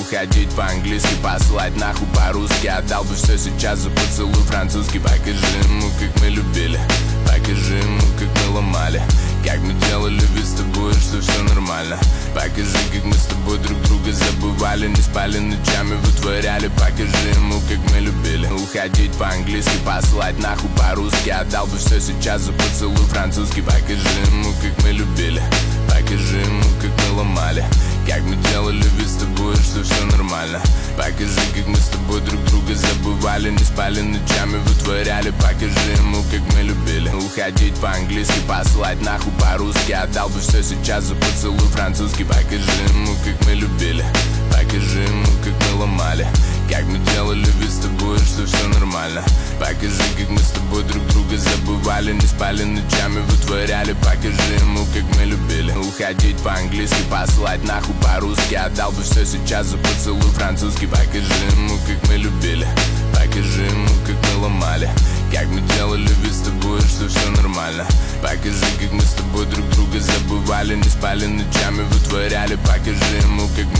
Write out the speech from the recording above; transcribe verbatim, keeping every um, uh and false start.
Уходить по-английски, посылать нахуй по-русски. Отдал бы все сейчас за поцелуй французский. Покажи ему, как мы любили, покажи ему, как мы ломали, как мы делали вид с тобой, что все нормально. Покажи, как мы с тобой друг друга забывали, не спали ночами, вытворяли. Покажи ему, как мы любили. Уходить по-английски, посылать нахуй по-русски. Отдал бы все сейчас за поцелуй французский. Покажи ему, как мы любили, покажи ему, как мы ломали, как мы делали вид с тобой, что все нормально. Покажи, как мы с тобой друг друга забывали, не спали ночами, вытворяли. Покажи ему, как мы любили. Уходить по-английски, посылать нахуй по-русски. Отдал бы все сейчас за поцелуй французский. Покажи ему, как мы любили, покажи ему, как мы ломали, как мы делали вид с тобой, что все нормально. Покажи, как мы с тобой друг друга забывали, не спали ночами, вытворяли. Покажи ему, как мы любили. Уходить по-английски, посылать нахуй по-русски. Отдал бы все сейчас за поцелуй французский. Покажи ему, как мы любили, покажи ему, как мы ломали, как мы делали вид с тобой, что все нормально. Покажи, как мы с тобой друг друга забывали, не спали ночами, вытворяли. Покажи ему, как мы